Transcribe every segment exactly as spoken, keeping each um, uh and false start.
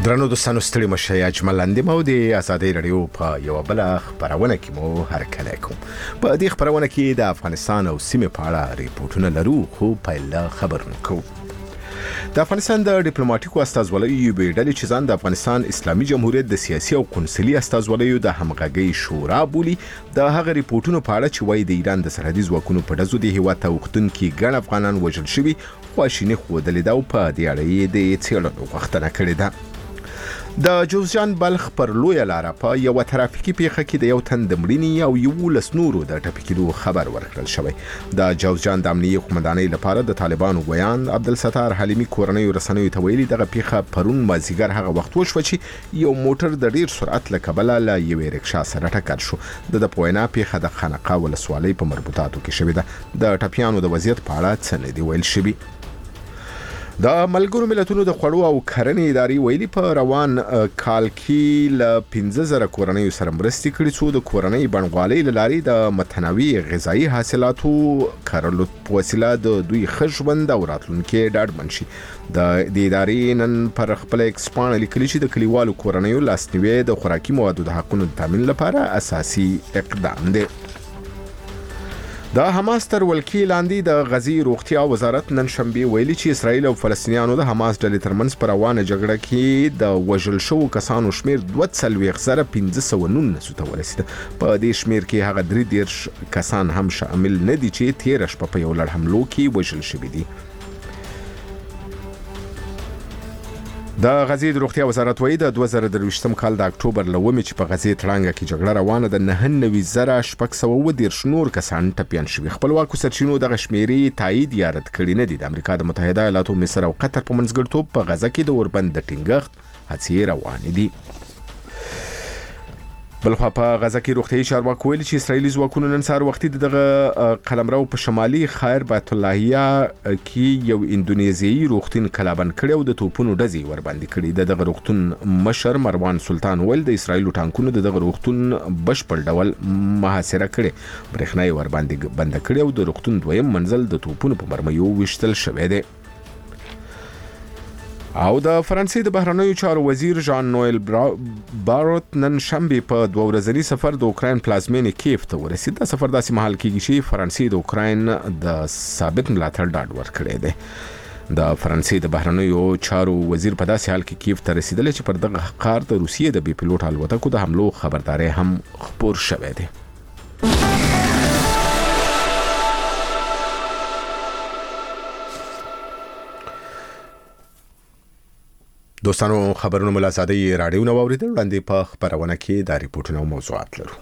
درنو دوستانو ستړي مشئ اجمل اندیم او د آزادۍ رادیو په یو بل خبرونه کې مو هرکلی کوم. په دې خبرونه کې د افغانستان او سیمې په اړه ریپورتونه لرو، خو پیل خبرونه کوو. د افغانستان د ډیپلوماټیکو استازولیو یوې ډلې چې ځان د افغانستان اسلامي جمهوریت د سیاسي او قونسلي استازولیو د همغږۍ شورا بولي، د هغه ریپورتونو په اړه چې وایي د ایران د سرحدي ځواکونو په ډزو د هیواد ته اوښتونکي ګڼ افغانان وژل شوي، خواشیني ښودلې ده او په دې اړه یې د څېړنو غوښتنه کړې ده. د جوزجان بلخ پر لویه لاره په یوه ترافیکي پیښه کې د یو تن د مړینې او یولس نورو د ټپي کېدو خبر ورکړل شوی. د جوزجان د امنیې قومندانۍ لپاره د طالبانو ګویان عبدالستار حلیمي کورنیو رسنیو ته ویلي دغه پیښه پرون مازدیګر هغه وخت وشوه چې یو موټر د ډیر سرعت له کبله له یوې رکشا سره ټکر شو. د د په وینا پیښه د خانقاه ولسوالۍ په مربوطاتو کې شوې ده. د ټپیانو د وضعیت په اړه څه نه دي ویل شوي. د ملګرو ملتونو د خوړو او کرنې ادارې ویلي په روان کال کې له پنځه زره کورنیو سره مرستې کړي څو د کورنۍ بڼوالۍ له لارې د متنوع غذایي حاصلاتو کرلو په وسیله د دوی ښه ژوند او راتلونکي ډاډمن شي. د دې ادارې نن پر خپل ایکس پاڼه لیکلي چې د کلیوالو کورنیو لاسنیوی د خوراکي موادو د حقونو د تامین لپاره اساسي اقدام دی. د حماس تر ولکې لاندې د غزې روغتیا وزارت نن شنبه ویلي چې اسرائیل او فلسطینیانو د حماس ډلې ترمنځ پر روانه جګړه کې د وژل شوو کسانو شمیر دوه څلوېښت زره پنځه سوه نولس ته ورسېده. په دې شمیر کې هغه درې دېرش کسان هم شامل نه دي چې تېره شپه په یو لړ حملو کې وژل شوي دي. د غزې د روغتیا وزارت وایي د دوه زره درویشتم کال د اکتوبر له اوومې چې په غزې تړانګه کې جګړه روانه ده نهه نوي زره شپږ سوه اووه دېرش نور کسان ټپیان شوي. خپلواکو سرچینو دغه شمېرې تایید یا رد کړي نه دي. د امریکا د متحده ایالاتو، مصر او قطر په منځګړیتوب په غزه کې د اوربند د ټینګښت هڅې روانې دي. بلخوا په غزه کې روغتیايي چارواکو ویلي چې اسرائیلي ځواکونو نن سهار وختي دغه قلمرو په شمالي خیر بیت اللهیه کې یو اندونیزیایي روغتون کلابند کړی او د توپونو ډزې ورباندې کړي. د دغه روغتون مشر مروان سلطان ویل د اسرائیلو ټانکونو د دغه روغتون بشپړ ډول محاصره کړي، برېښنا یې ورباندې بنده کړې او د روغتون دویم منزل د توپونو په مرمیو ویشتل شوی دی. او د فرانسې د بهرنیو چارو وزیر ژان نویل باروت نن شنبه په دوه ورځني سفر د اوکراین پلازمینې کیف ته ورسید. دا سفر داسې مهال کېږي چې فرانسې د اوکراین د ثابت ملاتړ ډاډ ورکړی دی. د فرانسې د بهرنیو چارو وزیر په داسې حال کې کیف ته رسیدلی چې پر دغه ښار د روسیې د بې پیلوټ الوتکو د حملو خبرداری هم خپور شوی دی. دوستانو خبرونه مو له آزادۍ راډیو نه واورېدل. وړاندې په خپرونه کې دا ریپورټونه او موضوعات لرو.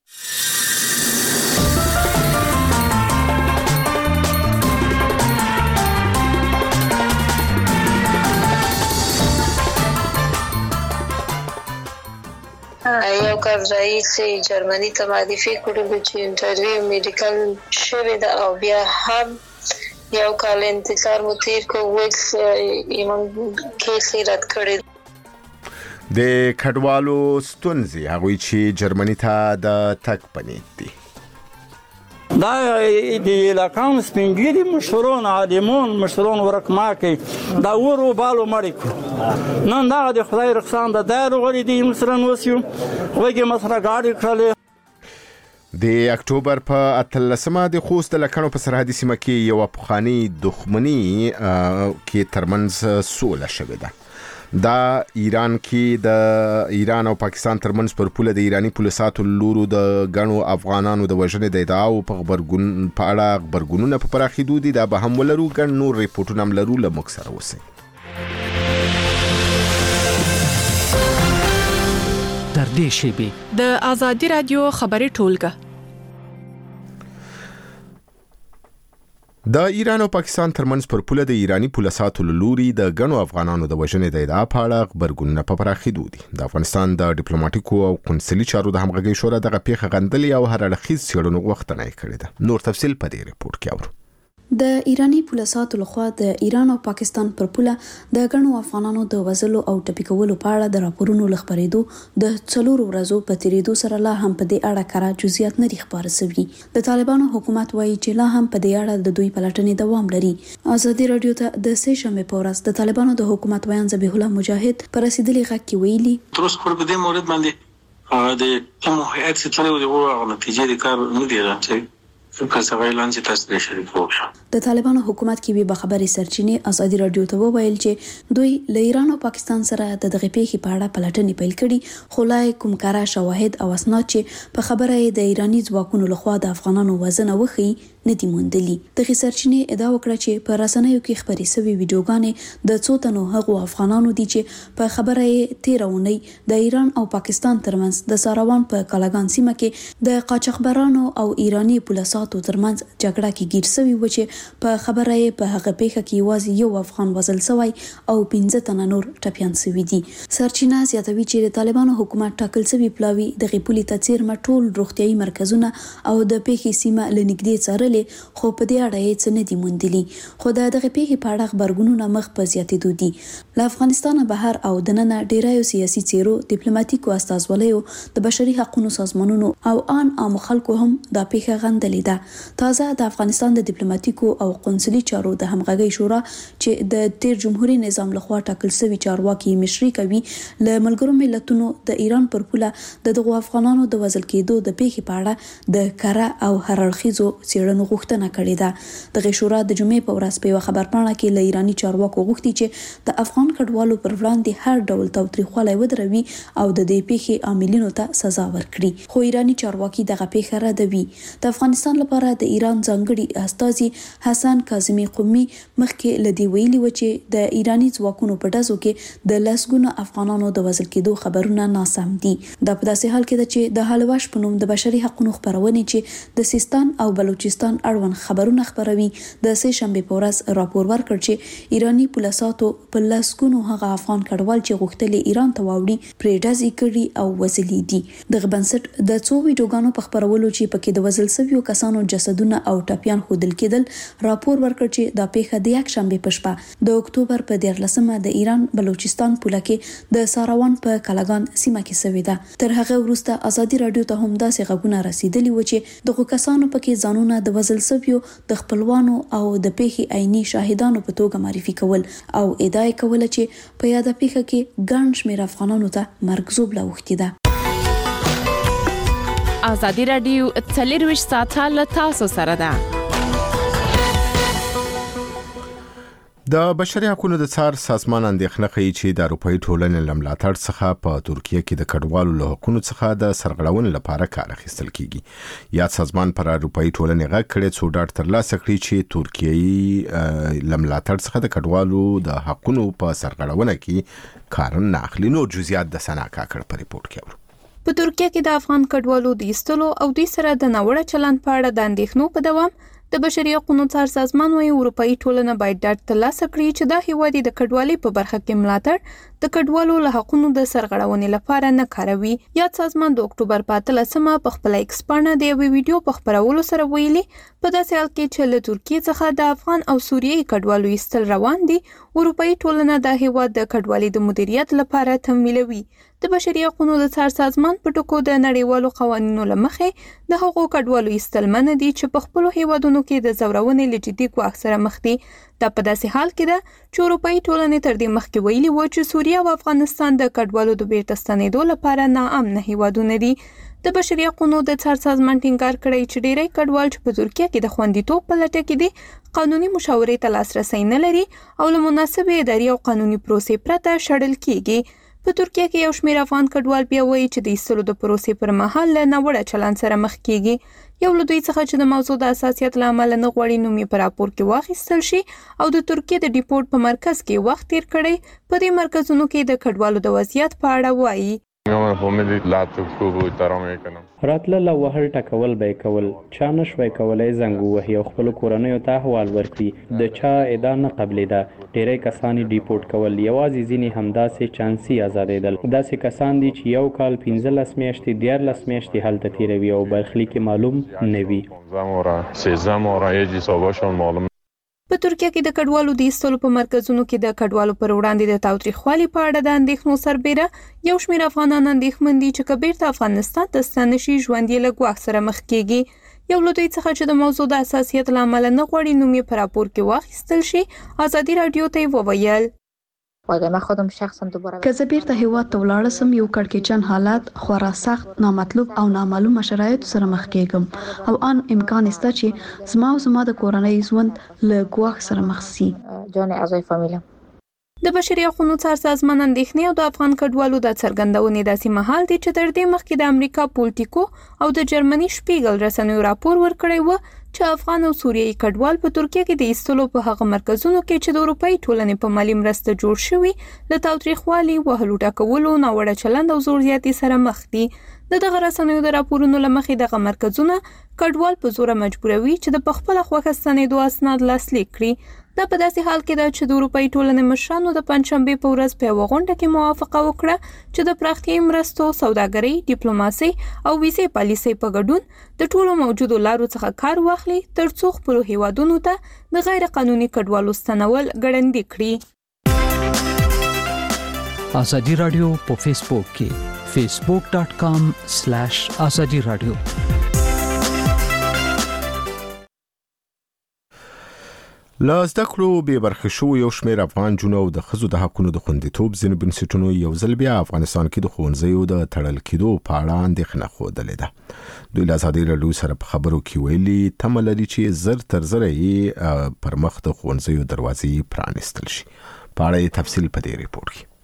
یو کار رئیس جرمني ته معرفي کړو چې انټرویو میډیکل شوی ده او بیا هم یو کال انتظار مو تیر کو ویل ایمان کیسې رد کړی. د کډوالو ستونزې هغوی چې جرمني ته د تګ په نیت دي. دا د علاقان سپینګیري مشرون عالمون مشرون ورکما کوي دا ورو بالو مړی کو نن دا د خدای رخصان د دایرو غړي دي مسرن وسیو وګي مسره گاډي کړل. د اکتوبر په اتلسمه د خوست د لکڼو په سرحدي سیمه کې یو پخواني دښمني کې ترمنځ سوله شوې ده. دا ایران کې د ایران او پاکستان ترمنځ پر پوله د ایرانی پولیساتو لورو د غنو افغانانو د وژنې د ادعاو په خبرګون په اړه خبرګونونه په پراخېدو دي. دا به هم ولرو ګڼ نور ریپورټونه هم لرو. له موږ سره اوسئ. تر دې شیبې د آزادۍ رادیو خبري ټولګه د ایران او پاکستان ترمنځ پر پوله د ایرانی پولیساتو لوري د غنو افغانانو د وژنې د ادعا په اړه خبرګونونه په پراخېدو دي. د افغانستان د ډیپلوماټیکو او قونسلي چارو د همغږۍ شورا دغه پیښه غندلې او هر اړخیز څېړنو غوښتنه یې کړې ده. نور تفصیل په دې ریپورت کې اورو. د ایرانی پولیسو لخوا د ایران او پاکستان پر پوله د غنو افغانانو د وژلو او ټپي کولو په اړه د راپورونو لخبرېدو د څلورو ورځو په تیریدو سره لا هم په دې اړه کره جزئیات نه خبر شوي. د طالبانو حکومت وایي چې لا هم په دې اړه د دوی پلټنې دوام لري. ازادي رادیو ته د سې شنبه په ورځ د طالبانو د حکومت ویان ذبیح الله مجاهد پر رسیدلي غږ کې ویلي تر اوسه په دې مورد باندې د کوم هیئت چې تلو دی او نتیجې د کار نه دی راځي د طالبانو حکومت کې به خبري سرچینې ازادي رادیو ته وویل چې دوی له ایران او پاکستان سره د دغه پیښې په اړه پلټنې پیل کړي، خو لا کوم کارا شواهد او اسناد چې په خبره د ایرانی ځواکونو لخوا د افغانانو وزن وخی نه دي موندلي. دغه سرچینې ادعا وکړه چې په رسنیو کې خبري شوی ویډیوګانې د څو تنو هغو افغانانو دي چې په خبره تیرونی د ایران او پاکستان ترمنځ د ساروان په کالاګان سیمه کې د قاچاقبرانو او ایرانی پولیسو ترمنځ جګړه کې گیر شوی و چې په خبره په هغه پیښه کې یوازې یو افغان وژل شوی او پنځه تنه نور ټپیان شوي دي. سرچینه زیاتوي چې د طالبانو حکومت ټاکل شوی پلاوی د غپولي تاثیر مټول روغتيایي مرکزونه او د پیښې سیمه لنګدې څارلې، خو په دې اړه هیڅ نه دي موندلي. خو د دغه پیښې په اړه خبرګونونه مخ په زیاتېدو دي. له افغانستان بهر او دننه ډیرایو سیاسي چیرو ډیپلوماټیکو استازولیو د بشري حقوقو سازمانونو او ان عام خلکو هم د پیښه غندلې ده. تازه د افغانستان د ډیپلوماټیکو او قونسلي چارو د همغږي شورا چې د تیر جمهوریت نظام لخوا ټاکل شوی چارواکي مشري کوي له ملګرو ملتونو د ایران پر پوله د دغو افغانانو د وژل کېدو د پیښې په اړه د کره او هررخیزو څېړنو غوښتنه کړې ده. دغه شورا د جمعې په ورځ په خبرپاڼه کې له ایرانی چارواکو غوښتي چې د افغان کډوالو پر وړاندې هر ډول تاوتریخوالی ودروي او د دې پیښې عاملینو ته سزا ورکړي، خو ایرانی چارواکي دغه پیښه ردوي. د افغانستان لپاره د ایران ځانګړي استازي حسن کاظمي قومي مخکې لدی ویلي و چې د ایرانی ځواکونو په ډزو کې د لسګونو افغانانو د وژل کېدو خبرونه ناسم دي. دا په داسې حال کې ده چې د حلواش په نوم د بشري حقوقو خبرونه چې د سیستان او بلوچستان اړوند خبرونه خبروي د سې شنبه په ورځ راپور ورکړ چې ایرانی پولیسو په لسګونو هغه افغان کډوال چې غوښتل ایران ته واوړي پرې ډزې کړي او وژلي دي. دغه بنسټ د څو ویډیوګانو په خبرولو چې پکې د وژل شویو کسانو جسدونه او ټپیان خودل کېدل راپور ورکړ چې دا پیښه د یک شنبه په شپه د اکتوبر په دیارلسمه د ایران بلوچستان پوله کې د ساروان په کالاګان سیمه کې شوې ده. تر هغه وروسته ازادي رادیو ته هم داسې غږونه رسیدلي و چې دغه کسانو پکې ځانونه د وژل شویو د خپلوانو او د پیښې عیني شاهدانو په توګه معرفي کول او ادعا کوله چې په یاده پیښه کې ګڼ شمېر افغانانو ته مرګ ژوبله اوښتې ده. ازادي رادیو څلرویشت ساعته له تاسو سره ده. د بشري حقوقو د څار سازمان اندېښنه کوي چې د اروپאי ټولنې له ملاتړ څخه په ترکیه کې د کډوالو له حقوقو څخه د سرغړونې لپاره کار اخیستل کیږي. یاد سازمان پر اروپאי ټولنې غږ کړی څو ډاډ ترلاسه کړي چې ترکیه له ملاتړ څخه د کډوالو د حقوقو په سرغړونه کې کار نه اخلي. نو جزئیات د سنا کاکړ په ریپورت کې ورو. په ترکیه کې د افغان کډوالو د ایستلو او دوی سره د ناوړه چلند په اړه د اندېښنو په دوام د بشري حقوقو څار سازمان وايي اروپאי ټولنه باید ډاډ ترلاسه کړي چې دا هیواد د کډوالۍ په برخه کې ملاتړ د کډوالو له حقوقو د سرغړونې لپاره نه کاروي. یاد سازمان د اکتوبر په اتلسمه په خپل ایکس پاڼه د یوې ویډیو په خبرولو سره ویلي په داسې حال کې چې له ترکیه څخه د افغان او سوریایي کډوالو ایستل روان دي، اروپאי ټولنه د هیواد د کډوالۍ د مدیریت لپاره تمویلوي. د بشري حقوقو د څار سازمان په ټکو د نړیوالو قوانینو له مخې د هغو کډوالو ایستل منع دي چې په خپلو هیوادونو کې د ځورونې له جدي ګواښ سره مخ دي. دا په داسې حال کې ده چې اروپאי ټولنې تر دې مخکې ویلي و چې سوریه او افغانستان د کډوالو د بیرته ستنېدو لپاره ناامنه هیوادونه دي. د بشري حقوقو د څار سازمان ټینګار کړی چې ډېری کډوال چې په ترکیه کې د خوندیتوب په لټه کې دي قانوني مشاورې ته لاسرسی نه لري او له مناسبې اداري او قانوني پروسې پرته شړل کیږي. په ترکیه کې یو شمېر افغان کډوال بیا وایي چې د ایستلو د پروسې پر مهال له ناوړه چلند سره مخ کیږي. یو له دوی څخه چې د موضوع د حساسیت له امله نه غواړي نوم یې په راپور کې واخیستل شي او د ترکیه د ډیپورټ په مرکز کې وخت تیر کړی، په دې مرکزونو کې د کډوالو د وضعیت په اړه وایي. راتلل او وهل ټکول به کول، چا نشوي کولای زنګ وهي او خپل کورنیو ته احوال ورکړي، د چا ادعا نه قبلېده. ډېری کسان ډیپورټ کول، یوازې ځینې همداسې چانسي آزادېدل. داسې کسان دي چې یو کال پنځلس میاشتې دیارلس میاشتې هلته تیروي او برخلیک معلوم نه وي. په ترکیه کې د کډوالو د ایستلو په مرکزونو کې د کډوالو پر وړاندې د تاوتریخوالي په اړه د اندېښنو سربېره یو شمېر افغانان اندېښمن دي چې که بیرته افغانستان ته ستانه شي ژوند یې له ګواښ سره مخ کېږي. یو له دوی څخه چې د موضوع د حساسیت له امله نه غواړي نوم یې په راپور کې واخیستل شي، ازادي راډیو ته یې وویل من خودم شخصا دوباره که زه بیرته هیواد ته ولاړ سم یو کړکېچن حالات خورا سخت نامطلوب او نامعلومه شرایطو سره مخ کېږم او ان امکان شته چې زما او زما د کورنۍ ژوند له ګواښ سره مخ شي. جان اعضای فامیلم د بشري حقوقو څار سازمان اندېښنې او د افغان کډوالو د څرګندونې داسې مهال دي چې تر دې مخکې د امریکا پولټیکو او د جرمني شپیګل رسنیو راپور ورکړی و چې افغان او سوریایي کډوال په ترکیه کې د ایستلو په هغه مرکزونو کې چې د اروپایي ټولنې په مالي مرسته جوړ شوي له تاوتریخوالي، وهلو ټکولو، ناوړه چلند او زور زیاتي سره مخ دي. د دغه رسنیو د راپورونو له مخې دغه مرکزونه کډوال په زوره مجبوروي چې د پخپله خوښه ستنېدو اسناد لاسلیک کړي. دا په داسې حال کې ده چې د اروپایي ټولنې مشرانو د پنجشنبې په ورځ په یوه غونډه کې موافقه وکړه چې د پراختیایي مرستو، سوداګرۍ، ډیپلوماسۍ او ویزې پالیسۍ په ګډون د ټولو موجودو لارو څخه کار واخلي تر څو خپلو هیوادونو ته د غیر قانوني کډوالو ستنول ګړندي کړي. ازادي راډیو په فیسبوک کې facebook dot com slash azadi radio. له زده کړو بې برخې شوو یو شمېر افغان نجونو او د ښځو د حقونو د خوندیتوب ځینو بنسټونو یو ځل بیا افغانستان کې د ښوونځیو د تړل کېدو په اړه اندېښنه ښودلې ده. دوی له ازادي راډیو سره په خبرو کې ویلي تمه لري چې زر تر زره یې پر مخ د ښوونځیو دروازې پرانیستل شي. په اړه یې تفصیل په دې ریپورټ کې.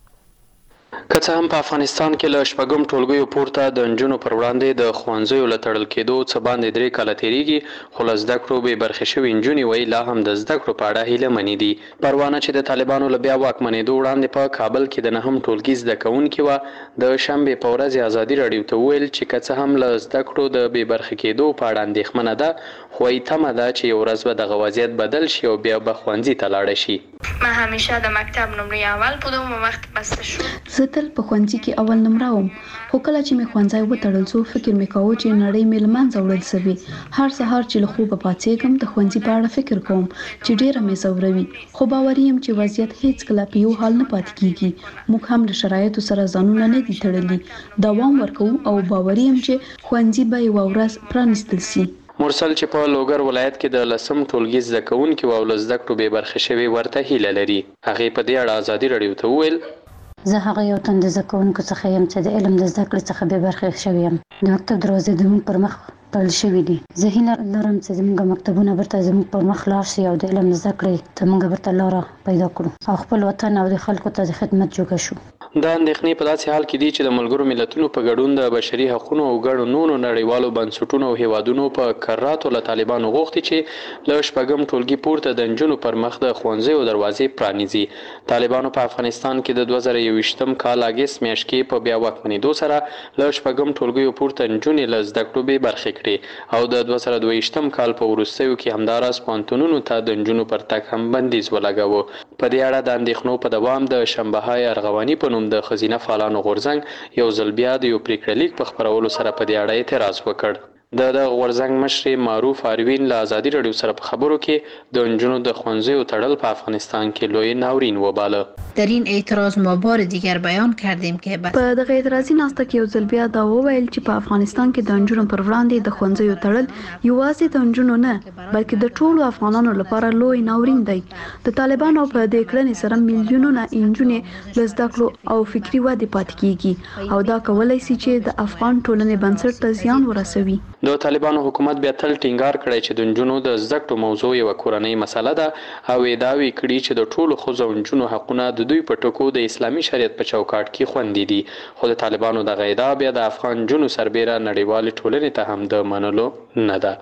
که څه هم په افغانستان کې له شپږم ټولګیو پورته د نجونو پر وړاندې د ښوونځیو له تړل کېدو څه باندې درې کاله تېرېږي، خو له زده کړو بې برخې شوي نجونې وایي لا هم د زده کړو په اړه هیلهمنې دي. پروانه چې د طالبانو له بیا واکمنېدو وړاندې په کابل کې د نهم ټولګي زده کوونکې وه، د شنبې په ورځ ازادي راډیو ته وویل چې که څه هم له زده کړو د بې برخې کېدو په اړه اندېښمنه ده، خو وایي تمه ده چې یو ورځ به دغه وضعیت بدل شي او بیا به ښوونځي ته لاړه شي. من همیشه در مکتب نمره اول بودم و وقت بسته شد. زه تل په ښوونځي کې اول نمره وم، خو کله چې مې ښوونځی وتړل شو فکر مې کاوه چې نړۍ مې له منځه وړل سوې. هر سهار چې له خوبه پاڅېږم د ښوونځي په اړه فکر کوم چې ډېره مې ځوروي، خو باوري یم چې وضعیت هیڅکله په یو حال نه پاتې کېږي. موږ هم له شرایطو سره ځانونه نه دي تړلي، دوام ورکوو او باوري یم چې ښوونځي به یوه ورځ پرانیستل شي. مرسل چې په لوګر ولایت کې د لسم ټولګي زده کوونکي او له زده کړو بې برخې شوي ورته هیله لري. هغې په دې اړه ازادي راډیو ته وویل زه هغه یو تن د زده کوونکو څخه یم چې د علم د زده کړې څخه بې برخې شوی یم. د مکتب دروازې زموږ پر مخ تړل شوي دي. زه هیله لرم چې زموږ مکتبونه بیرته زموږ پر مخ لاړ شي او د علم د زده کړې ته موږ بیرته لاره پیدا کړو او خپل وطن او د خلکو ته د خدمت جوګه شو. دا اندېښنې په داسې حال کې دي چې د ملګرو ملتونو په ګډون د بشري حقونو او ګڼو نورو نړیوالو بنسټونو او هیوادونو په کراتو له طالبانو غوښتي چې له شپږم ټولګي پورته د نجونو پر مخ د ښوونځیو دروازې پرانیزي. طالبانو په افغانستان کې د دوه زره یوویشتم کال اګست میاشت کې په بیا واکمنېدو سره له شپږم ټولګیو پورته نجونې له زده کړو بې برخې کړې او د دوه زره دوه ویشتم کال په وروستیو کې همداراز پوهنتونونو ته د نجونو پر تګ هم بندیز ولګاوه. په دې اړه د اندېښنو په دوام د شنبهای ارغواني په نوم د ښځینه فعالانو غورځنګ یو ځل بیا د یو پریکړه لیک په خپرولو سره په دې اړه اعتراض وکړ. د دغه غورځنګ مشر معروف آروین له ازادي راډیو سره په خبرو کې د نجونو د ښوونځیو تړل په افغانستان کې لوی ناورین وباله. در این اعتراض ما بار دیگر بیان کردیم که په دغه اعتراضي ناسته کې یو ځل بیا دا وویل چې په افغانستان کې د نجونو پر وړاندې د ښوونځیو تړل یوازې د نجونو نه بلکې د ټولو افغانانو لپاره لوی ناورین دی. د طالبانو په دې کړنې سره میلیونونه نجونې له زده کړو او فکري ودې پاتې کیږي او دا کولی شي چې د افغان ټولنې بنسټ ته زیان ورسوي. د طالبانو حکومت بیا تل ټینګار کړی چې د نجونو د زده کړو موضوع یوه کورنۍ مسله ده او ادعاوې کړي چې د ټولو ښځو او نجونو حقونه د دوی په ټکو د اسلامي شریعت په چوکاټ کې خوندي دي. خو د طالبانو دغه ادعا بیا د افغان نجونو سربیره نړیوالې ټولنې ته هم د منلو نه ده.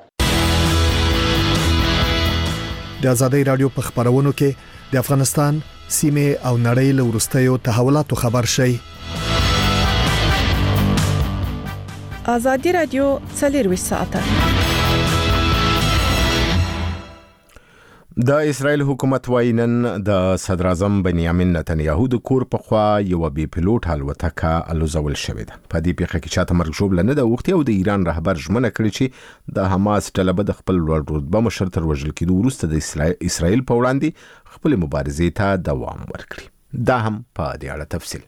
د ازادي راډیو په خبرونو کې د افغانستان سیمه او نړۍ له وروستیو تحولاتو خبر شي. ازادي راډیو څلور ساعته د اسرائیل حکومت وايي نن د صدر اعظم بنیامین نتنیاهو د کور په خوا یو بي پيلوټ الوتکه الوزول شوې ده. په دې پیښه کې چاته مرګ ژوبله نه ده اوښتې او د ایران رهبر ژمنه کړې چې د حماس ډله به د خپل لوړ رتبه مشر تر وژل کېدو وروسته د اسرائیل په وړاندې خپل مبارزې ته دوام ورکړي. دا هم په دې اړه تفصیل.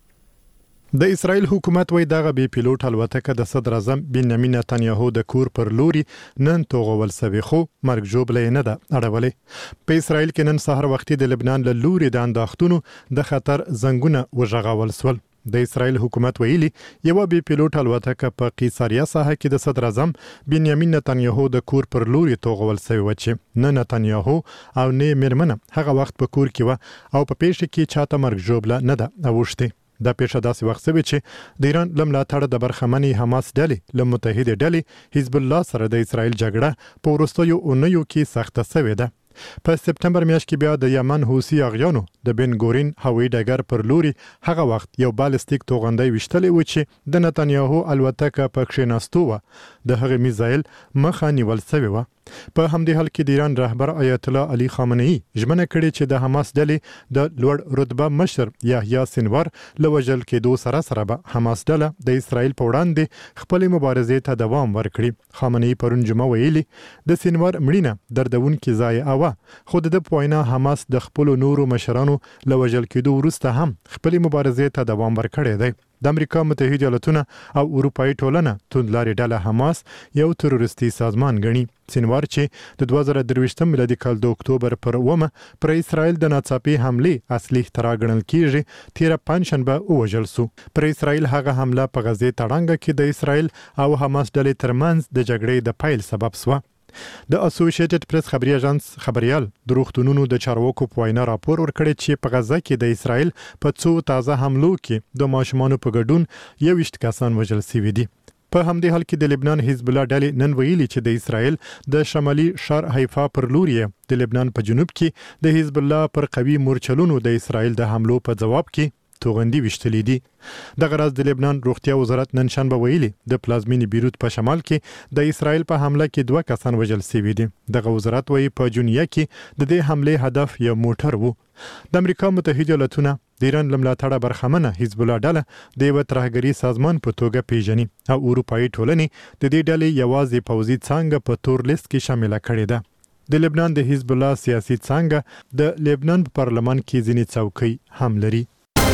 د اسرائیل حکومت وایي دغه بي پيلوټ الوتکه د صدر اعظم بنیامین نتنیاهو د کور پر لوري نن توغول سوي خو مرګ ژوبله نه ده اړولې. په اسرائیل کې نن سحر وختي د لبنان له لوري د انداختونو د خطر زنګونه وژغول سول. د اسرائیل حکومت ویلي یو بي پيلوټ الوتکه په قیصریه ساحه کې د صدر اعظم بنیامین نتنیاهو د کور پر لوري توغول سوي و چې نه نتنیاهو او نه میرمنه هغه وخت په کور کې و او په پیښه کې چاته مرګ ژوبله نه ده اوښتې. دا پیښه داسې وخت شوې چې د ایران له ملاتړه د برخمنې حماس ډلې له متحده ډلې حزب الله سره د اسرائیل جګړه په وروستیو اونیو کې سخته شوې ده. په سپتمبر میاشت کې بیا د یمن حوثي اغیانو د بن ګورین هوایي ډګر پر لوري هغه وخت یو بالستیک توغندۍ وشتلې و چې د نتنیاهو الوتکه په کښیناستو و د هغه میزایل مخه نیول شوی و. په همدې حال کې د ایران رهبر آیت الله علي خامنه‌ای ژمنه کړې چې د حماس ډلې د لوړ رتبه مشر یحیی سنوار له وژل کېدو سره سره به حماس ډله د اسرائیل په وړاندې خپل مبارزې ته دوام ورکړي. خامنه‌ای پرون جمعه ویلي د سنوار مړینه دردونکې ضایعه وه خو د په وینا حماس د خپل نورو مشرانو له وژل کېدو وروسته هم خپل مبارزې ته دوام ورکړی دی. د امریکا متحده ایالاتونه او اروپאי ټولنه توندلارې ډله حماس یو تروریستي سازمان ګڼي. سنوار چې د دوه زره درویشتم میلادي کال د اکتوبر پر اومه پر اسرائیل د ناڅاپي حملې اصلي اختراع ګڼل کیږي. تیره پنجشنبه ووژل سو. پر اسرائیل هغه حمله په غزې تړانګه کې د اسرائیل او حماس ډلې ترمنځ د جګړې د پیل سبب سوه. د اسوسییټډ پریس خبري اژانس خبريال د روغتونونو د چارواکو په وینا راپور ورکړی چې په غزه کې د اسرائیل په څو تازه حملو کې د ماشومانو په ګډون یوویشت کسان وژل شوي دي. په همدې حال کې د لبنان حزب الله ډلې نن ویلي چې د اسرائیل د شمالي ښار حیفا پر لوري د لبنان په جنوب کې د حزب الله پر قوي مورچلونو د اسرائیل د حملو په جواب کې توغندي وشتلې دي. د غرض د لبنان روغتیا وزارت نن شنبه ویلي د پلازمینی بیروت په شمال کې د اسرائیل په حمله کې دوه کسان وژل شوي دي. دغه وزارت وایي په جونیه کې د دې حمله هدف یو موټر وو. د امریکا متحده ایالاتونه د ایران له ملاتړه برخمنه حزب الله ډله د یو ترهګري سازمان په توګه پیژني او اروپאי ټولنې د دې ډلې یوازې پوځي څانګه په تور لیست کې شامل کړې ده. د لبنان د حزب الله سیاسي څانګه د لبنان په پارلمان کې ځینې څوکۍ هم لري.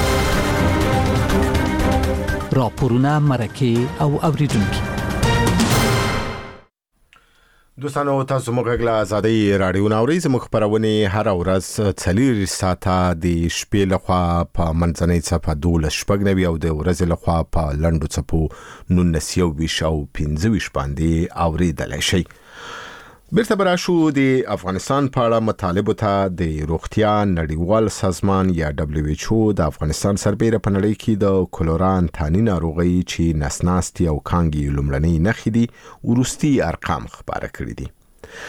راپورونه مرکه او اوریدونکو دوستانو تاسو موږ غلا آزادۍ رادیو ناوري زموږ خبرونه هر ورځ څلور ساعته د شپې لخوا په منځنۍ صفه دولس شپږ نوي او د ورځې لخوا په لنډو صفو نولس یو ویش او پنځه ویش باندې اوریدلای شئ. بیرته براشو د افغانستان په اړه مطالبو ته د روغتیا نړیوال سازمان یا دبليو ایچ او د افغانستان سربېره په نړۍ کې د کولرا انتاني ناروغي چې نسناستي او کانګي لومړنۍ نښې دي ورستي ارقام خبره کړي دي.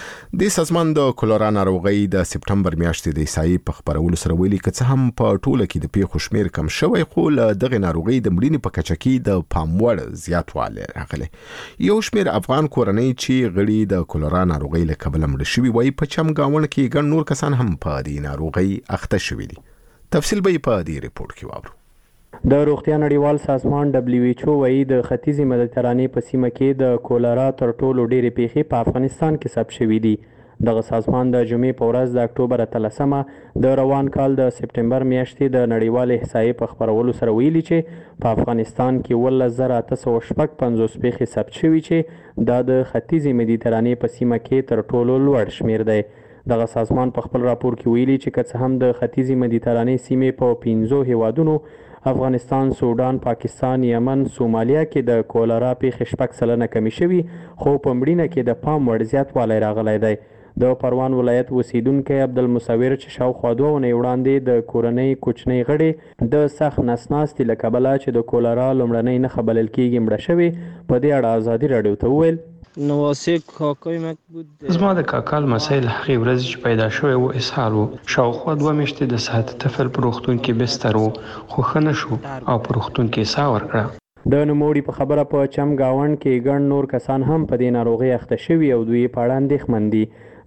د سازمان د کولرا ناروغي د سپټمبر میاشتې د احصایې په خبرولو سره ویلي که څه هم په ټوله کې د پیښو شمیر کم شوی خو له دغه ناروغي د مړینې په کچه کې د پام وړ زیاتوالی راغلی. یو شمیر افغان کورنۍ چې غړي د کولرا ناروغي له کبله مړه شوي وایي په چمګاونډ کې ګڼ نور کسان هم په دې ناروغي اخته شوي دي. تفصیل به په دې ریپورت کې واورو. د روغتیا نړیوال سازمان دبليو ایچ او وايي د ختیځې مدیترانې په سیمه کې د کولرا تر ټولو ډېرې پیښې په افغانستان کې ثبت شوي دي. دغه سازمان د جمعې په ورځ د اکتوبر اتلسمه د روان کال د سپټمبر میاشتې د نړیوال احصایې په خبرولو سره ویلي چې په افغانستان کې اوولس زره اته سوه شپږ پنځوس پیښې ثبت شوي چې دا د ختیځې مدیترانې په سیمه کې تر ټولو لوړ شمیر دی. دغه سازمان په خپل راپور کې ویلي چې که څه هم د ختیځې مدیترانې سیمې په پنځو هیوادونو افغانستان، سودان، پاکستان، یمن، سومالیا کې د کولرا پیښې شپږ سلنه کمی شوي خو په مړینه کې د پام وړ زیاتوالی راغلی دی. د پروان ولایت اوسیدونکی عبدالمصور چې شاوخوا دوه اونۍ وړاندې د کورنۍ کوچنۍ غړي د سخت نسناستي له کبله چې د کولرا لومړنۍ نښه بلل کېږي مړه شوې په دې اړه ازادي راډیو ته وویل نواسه کاکای مک بود. زما د کاکا مسایل هغې ورځې چې پیدا شوی و اسهال و. شاوخوا دوه میاشتې د صحت طفل په روغتون کې بستر و خو ښه نه شو او په روغتون کې ساه ورکړه. د نوموړي په خبره په چمګاونډ کې ګڼ نور کسان هم په دې ناروغۍ اخته شوي او دوی په اړه اندېښمن دي.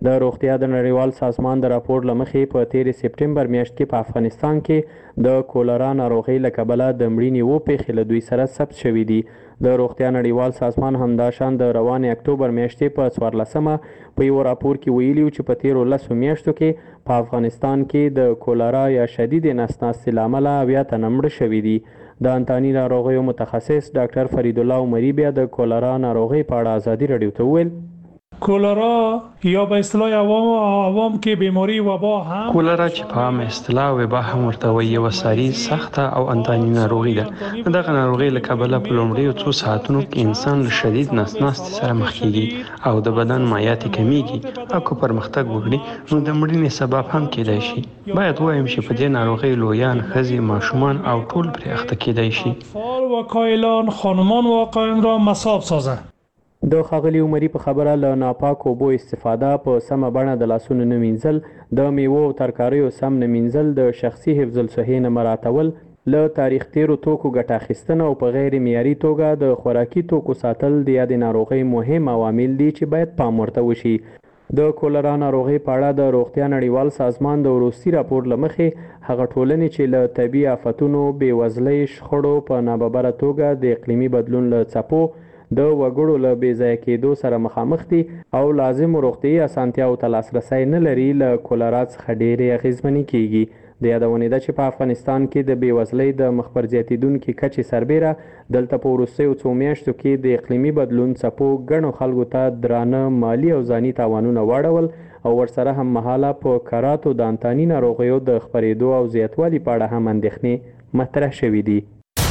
د روغتیا د نړیوال سازمان د راپور له مخې په تیرې سپټمبر میاشت کې په افغانستان کې د کولرا ناروغۍ له کبله د مړینې اووه پیښې له دوی سره ثبت شوي دي. د روغتیا نړیوال سازمان همداشان د روانې اکتوبر میاشتې په څوارلسمه په یو راپور کې ویلي چې په تیرو لسو میاشتو کې په افغانستان کې د کولرا یا شدید نس ناستې له امله اویا تنه مړه شوي دي. د انتاني ناروغیو متخصص ډاکټر فرید الله عمري بیا د کولرا ناروغۍ په اړه ازادي راډیو ته وویل کولرا یا به اصطلاح عوام عوام کې بیماری وبا هم کولرا چې په عام اصطلاح وبا هم ورته وایي یوه ساري سخته او انتاني ناروغي ده. دغه ناروغۍ له کبله په لومړیو څو ساعتونو کې انسان له شدید نس ناستې سره مخ کېږي او د بدن مایعات یې کمیږي او که پرمختګ وکړي نو د مړینې سبب هم کېدای شي. باید ووایم چې په دې ناروغۍ لویان، ښځې، ماشومان او ټول پرې اخته کېدای شي. اطفال و کایلان، خانمان و آقایان را مصاب سازه. د ښاغلي عمري په خبره له ناپاکو اوبو استفاده، په سمه بڼه د لاسونو نه مینځل، د میوو او ترکاریو سم نه مینځل، د شخصي حفظ الصحې نه مراعتول، له تاریخ تیرو توکو ګټه اخیستنه او په غیر معیاري توګه د خوراکي توکو ساتل د یادې ناروغۍ مهم عوامل دي چې باید پام ورته وشي. د کولرا ناروغۍ په اړه د روغتیا نړیوال سازمان د وروستي راپور له مخې هغه ټولنې چې له طبي آفتونو، بېوزلۍ، شخړو په ناببره توګه د اقلیمي بدلون له څپو د وګړو له بې ځایه کېدو سره مخامخ دي او لازم روغتیايي اسانتیاو ته لاسرسی نه لري، له کولرا څخه ډېرې اغېزمنې کېږي. د یادونې ده چې په افغانستان کې د بېوزلۍ د مخ پر زیاتېدونکي کچې سربیره دلته په وروستیو څو میاشتو کې د اقلیمي بدلون څپو ګڼو خلکو ته درانه مالي او ځاني تاوانونه واړول او ورسره هم مهاله په کراتو د انتاني ناروغیو د خپرېدو او زیاتوالي په اړه هم اندېښنې مطرح شوي دي.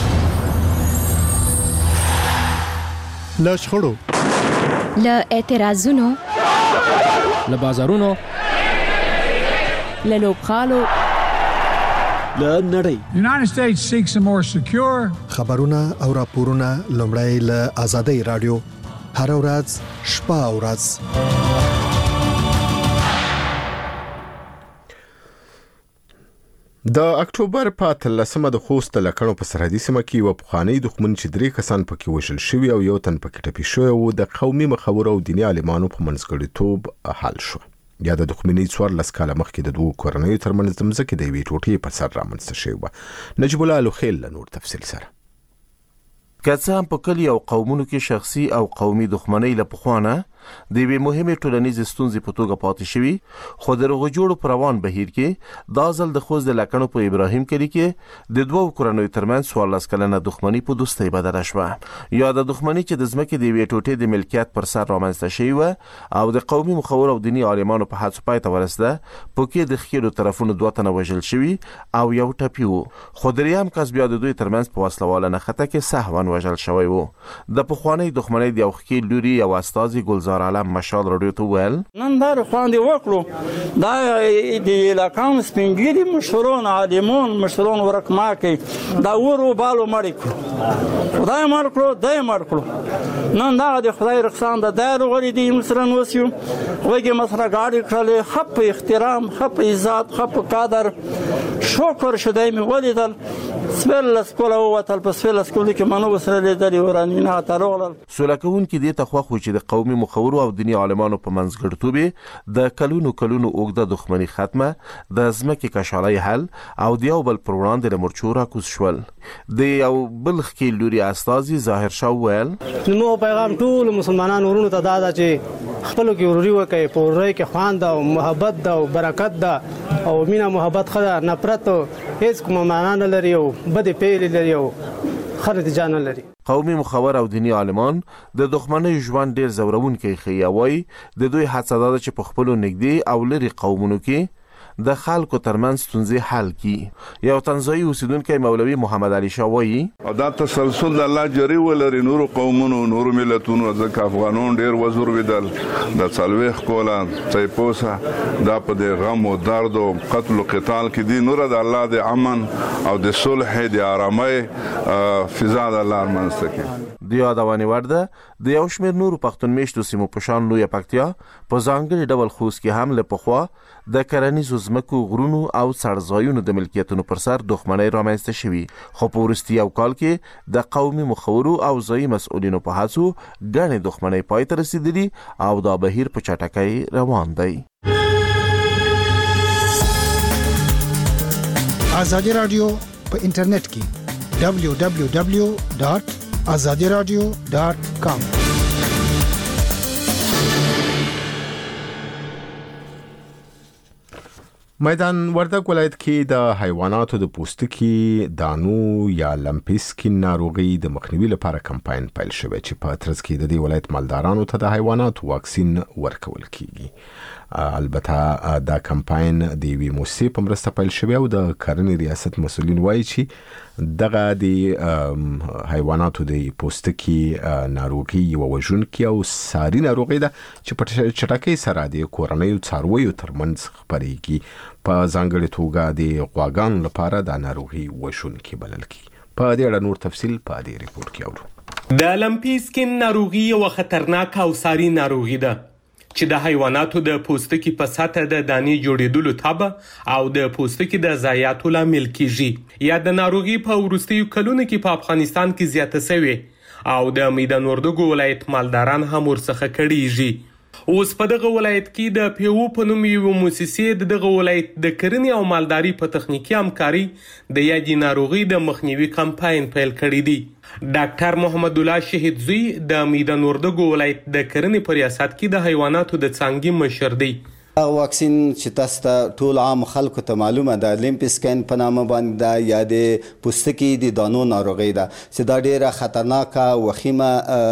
له شخړو، له اعتراضونو، له بازارونو، له لوبغالو، له نړۍ. United States seeks a more secure خبرونه او راپورونه لومړی له آزادۍ رادیو هر ورځ شپه او ورځ. د اکتوبر په اتلسمه د خوست د لکڼو په سرحدي سیمه کې یوه پخوانۍ دښمن چې درې کسان پکې وژل شوي او یو تن پکې ټپي شوی و د قومي مخورو او دیني عالمانو په منځګړیتوب حل شو. یا د دښمنۍ څوارلس کاله مخکې د دوو کورنیو ترمنځ د مځکې د یوې ټوټې پر سر رامنځته شوې وه. نجیب الله الوخیل له نور تفصیل سره. که څه هم په کلي او قومونو کې شخصي او قومي دښمنۍ له پخوا نه د یوې مهمې ټولنیزې ستونزې په توګه پاتې شوي، خو د روغې جوړو په روان بهیر کې دا ځل د خوست د لکڼو په ابراهیم کلي کې د دوو کورنیو ترمنځ څوارلس کلنه دښمني په دوستۍ بدله شوه. یا د دښمنۍ چې د ځمکې د یوې ټوټې د ملکیت پر سر رامنځته شوې وه او د قومي مخورو او دیني عالمانو په هڅو پای ته ورسېده، په کې د ښکېلو طرفونو دوه تنه وژل شوي او یو ټپي و، خو درېیم کس بیا د دوی ترمنځ په وسلواله نښته کې سهوا وژل شوی و. د پخوانۍ دښمنۍ د یو ښکېل لوري یو استازي ګلزار عالم مشال راډیو ته وویل نن دا خواندې وکړو دا د علاقان سپین ږیري مشرون عالمون مشرون ورکماکي دا ورو بالو مړ کړو، خدای مړ کړو، دی مړ کړو. نن دغه د خدای رخصان د دی روغلي دي مسره نوسیو وږې مسره ګاډې کړلې، ښه په احترام، ښه په عزت، ښه په قدر شکر شو. دی مې ولیدل څوارلس کاله ووتل، په څوارلس کالو کې ما نه ورسره لیدلي ورانینه ته راغلل. سوله کوونکي دې ته خوښ و چې د قومي مخورو او دیني عالمانو په منځګړیتوب د کلونو کلونو اوږده دښمني ختمه، د ځمکې کشالۍ حل او د یو بل پر وړاندې له مرچو راکوز شول. د یو بل ښکېل لوري استازي ظاهر شاه وویل زموږ پیغام ټولو مسلمانانو ورونو ته دا ده چې خپلو کې وروري وکړئ، په ورورۍ کې خوند ده او محبت ده او برکت ده او مینه محبت ښه ده، نفرت هېڅ کومه معنا نه لري او بدې پیلې لري او ښه نتیجه نه لري. قومي مخور او دیني عالمان د دښمنۍ ژوند ډیر زورونکی ښیي، وایي د دوی هڅه ده چې په خپلو نږدې او لرې قومونو کې د خلکو ترمنځ ستونزې حل کړي. یو تنزایي اوسیدونکی مولوي محمد علي شاه وایي دا تسلسل د الله جری ولري نورو قومونو نورو ملتونو، ځکه افغانون ډیر وزور ویدل د څلوېښت کاله تیپوسه دا په د غم او درد او قتل او قتال کې دي، نور د الله د امن او د صلح د آرامۍ فضا د الله رامنځته کړي. د یادونې وړ ده د یو شمېر نورو پښتون میشتو سیمو په شان لویه پکتیا په ځانګړي ډول خوست کې هم له پخوا د کرنیزو ځمکو غرونو او څړځایونو د ملکیتونو پر سر دښمنۍ رامنځته شوې، خو په وروستي یو کال کې د قومي مخورو او ځایي مسؤلینو په هڅو ګڼې دښمنۍ پای ته رسېدلي او دا بهیر په چټکۍ روان دی. ازادي رادیو په انټرنیټ کې دبلیو دبلیو دبلیو ډاټ ازادي رادیو ډاټ کام. میدان وردګ ولایت کې د حیواناتو د پوستکي دانو یا لمپسکین ناروغي د مخنیوي لپاره کمپاین پیل شوی چې په ترڅ کې د دې ولایت مالدارانو ته د حیواناتو واکسین ورکول کیږي. البته دا کمپاین د وی موسی په مرسته پیل شوی او د کرنې ریاست مسؤلین وایي چې دغه د حیواناتو د پوستکي ناروغي یو وژونکي او ساري ناروغي ده چې په چټکۍ سره د کورنیو څارویو ترمنځ خپرېږي. په ځانګړې توګه د غواګانو لپاره دا ناروغي وژونکي بلل کیږي. په دې اړه نور تفصیل په دې ریپورت کې اورو. د لمپسکین ناروغي یو خطرناک او ساري ناروغي ده چې د حیواناتو د پوستکي په سطح د دانې جوړېدلو تابع او د پوستکي د ضایعاتو لامل کیږي. یا د ناروغي په وروستیو کلونو کې په افغانستان کې زیاته شوې او د میدان وردګو ولایت مالداران هم ورڅخه کړيږي. اوس په دغه ولایت کې د پیو په نوم یو مؤسسې د دغه ولایت د کرنې او مالداري په تخنیکی همکاري د یادې ناروغي د مخنیوي کمپاین پیل کړی دی. ډاکټر محمد الله شهید زوی د میدان وردګو ولایت د کرنې په ریاست کې د حیواناتو د څانګې مشر دی. واکسین چې تاسو ته ټول عام خلکو ته معلومه ده لمپسکین په نامه باندې دا یا د پوستکي د دانو ناروغي ده چې دا ډیره خطرناکه وخیمه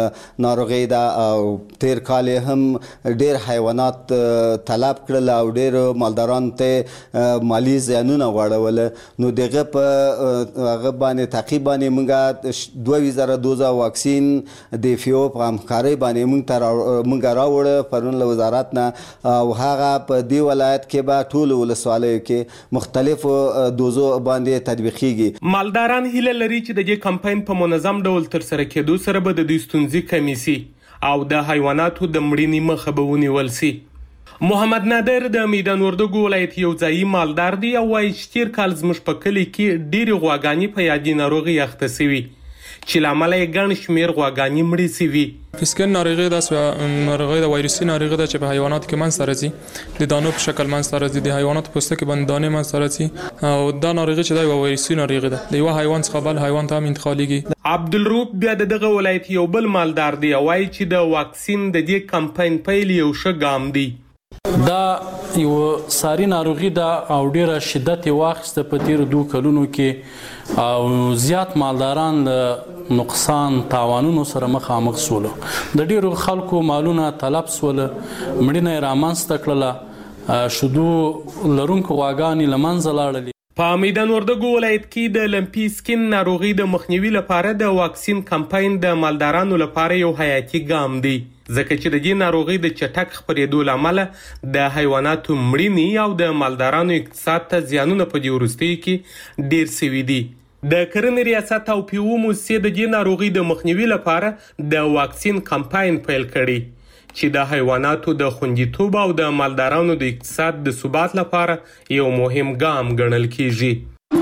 ناروغي ده او تیر کال هم ډیر حیوانات طلب کړل او ډیر مالداران ته مالی زیانونه واړول. نو دغه په هغه باندې تقریبا موږ دوه زره دوزه واکسین د فیو په همکاري باندې موږ تر موږ راوړ پرون له وزارت نه او هغه په دی ولایت کې به ټول ولسوالیو کې مختلفو دوزو باندې تطبیقيږي. مالداران هیله لري چې د دې کمپاین په منظم ډول تر سره کېدو سره به د دوی ستونزې کمې شي او د حیواناتو د مړینې مخه به ونیول شي. محمد نادر د میدان وردګو ولایت یو ځایي مالدار دی او وايي چې تیر کال زموږ په کلي کې ډېرې غواګانې په یادې ناروغي اخته شوي چې لامل یې ګڼ شمېر غواګانې مړې شوي. فسکن ناروغي د ناروغي د وایرسي ناروغي د چې په حیواناتو کې منځ ته راځي د دانو په شکل منځ ته راځي د حیواناتو پوستکي باندې دانې منځ ته راځي او دا ناروغي چې د وایرسي ناروغي ده د یو حیوان څخه بل حیوان ته هم انتقالېږي. عبدالروف بیا د دغه ولایت یو بل مالدار دی او وايي چې د واکسین د دې کمپاین پیل یو ښه ګام دی. دا یو ساري ناروغي ده او ډیره شدت یې واخیسته په تیرو دوه کلونو کې او زیات مالداران له نقصان تاوانونو سره مخامخ سول. د ډیرو خلکو مالونه طلب سول مړینه یې رامنځته کړله شودو لرونکو غواګانې له منځه لاړلې. په میدان وردګو ولایت کې د لمپسکین ناروغي د مخنیوي لپاره د واکسین کمپاین د مالدارانو لپاره یو حیاتي ګام دی ځکه چې د دې ناروغي د چټک خپرېدو له امله د حیواناتو مړینې او د مالدارانو اقتصاد ته زیانونه په دې وروستیو کې ډېر سوي دي. د کرنې ریاست او پیو موسسې د دې ناروغي د مخنیوي لپاره د واکسین کمپاین پیل کړی چې د حیواناتو د خوندیتوب او د مالدارانو د اقتصاد د ثبات لپاره یو مهم ګام ګڼل کیږي.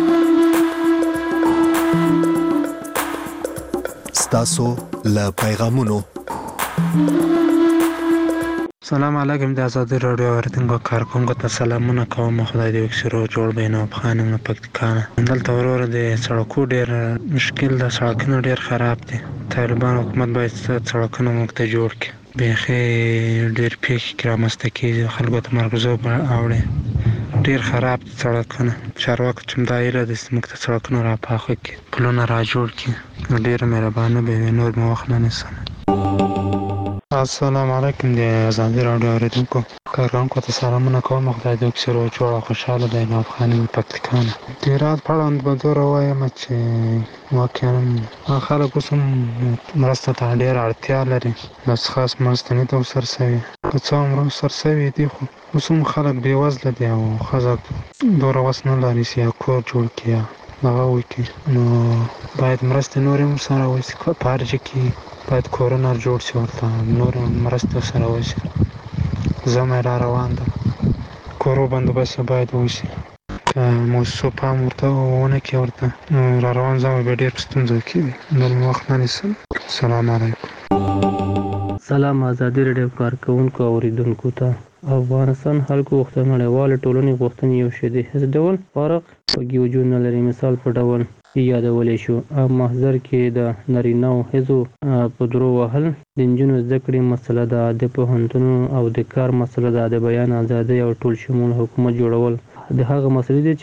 ستاسو له پیغامونو سلام علیکم د ازادي رادیو ورتنګو کارکونکو ته سلامونه کوم. خدای دې وکړي جوړ بینو خانم نه پکتیکانه دلته ورور د سړکو ډیر مشکل د سړکونو ډیر خراب دي. طالبان حکومت باید سړکونه مخته جوړ کړي. بیخي ډیر پیښې رامنځته کېږي خلکو ته مرګزو اوړي ډیر خراب دي سړکونه. چارواکو چې دا ایله د موږ ته سړکونه راپاخه کړي پلونه را جوړ کړي ډیر مهربانه به وي نور مو وخت نه نیسم. السلام علیکم د ازادي رادیو اوریدونکو کارکونکو ته سلامونه کوم. خدای دې وکړي جوړ خوشاله دی نو خانم پکتیکانه د رات پړاند به زور وایم چې واقعا خلک اوس هم مرسته ته ډېر اړتیا لري بس خاص مرسته نه ته ورسوي که څه هم ورسوي دي خو اوس هم خلک بېوزله دي او ښځه دومره وس نه لري چې یو کور جوړ کړي دغه وکړي نو باید مرستې نورې هم ورسره وشي په هر ځای کې باید کورونه جوړ شي ورته نور مرسته سره وشي زمه را روان ده کورو بندوبست باید وشي که موسسو پام ورته ونه کې ورته را روان زمه به ډېر ستونزه کې نور وخت نه نیسم. سلام علیکم. سلام ازادي راډیو کارکونکو اوریدونکو ته افغانستان خلکو غوښتنې نړیواله ټولنې غوښتنې یو شی د هیڅ ډول فرق په وجود نه لري. مثال په ډول یادولی شو محضر کې د نارینه‌و ښځو په درو وهل د نجونو زده کړې مسله ده، د پوهنتونونو او د کار مسله ده، د بیان ازادۍ او ټول شمول حکومت جوړول د هغه مسلې دي چې